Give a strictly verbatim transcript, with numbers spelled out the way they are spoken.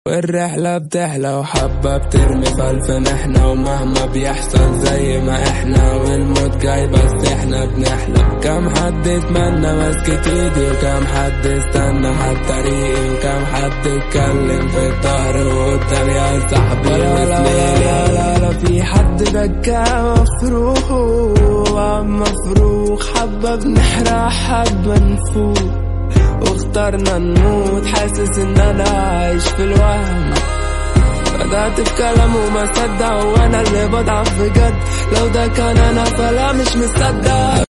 والرحلة بتحلى وحبة بترمي خلف محنة، ومهما بيحصل زي ما احنا، والموت جاي بس احنا بنحلم. كم حد اتمنى مسكت ايدي، وكم حد استنى حد طريقي، وكم حد اتكلم في الظهر وقدام يا صاحبي. لا لا لا لا لا في حد بكى مفروخ وعم مفروخ، حبة بنحرق حبة نفوق، واخترنا نموت حاسس ان انا عايش في الوهم. بدأت بكلام وما صدق، وانا اللي بضعف بجد، لو ده كان انا فلا مش مصدق.